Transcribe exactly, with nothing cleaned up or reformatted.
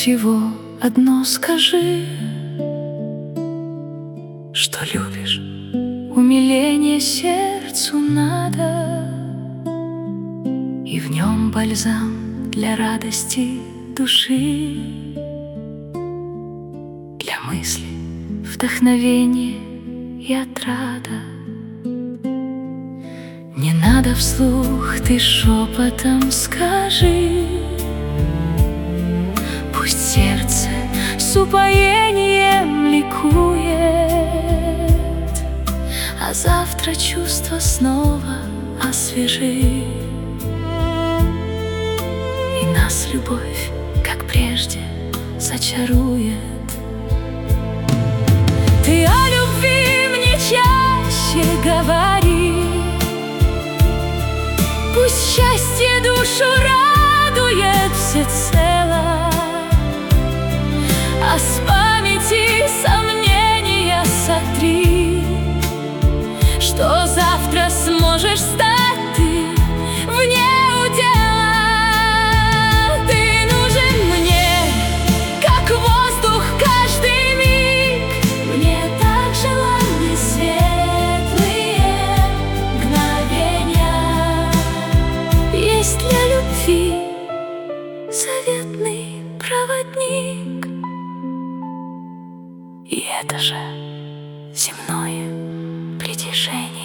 всего одно скажи, что любишь. Умиление сердцу надо, и в нем бальзам для радости души, для мысли вдохновение и отрада. Не надо вслух, ты шепотом скажи, пусть сердце с упоением ликует, а завтра чувство снова освежит, и нас любовь, как прежде, зачарует. Ты о любви мне чаще говори, пусть счастье душу радует всецело, а с памяти сомнения сотри, что завтра сможешь стать ты вне удела. Ты нужен мне, как воздух каждый миг, мне так желанны светлые мгновения. Есть для любви заветный проводник, и это же земное притяжение.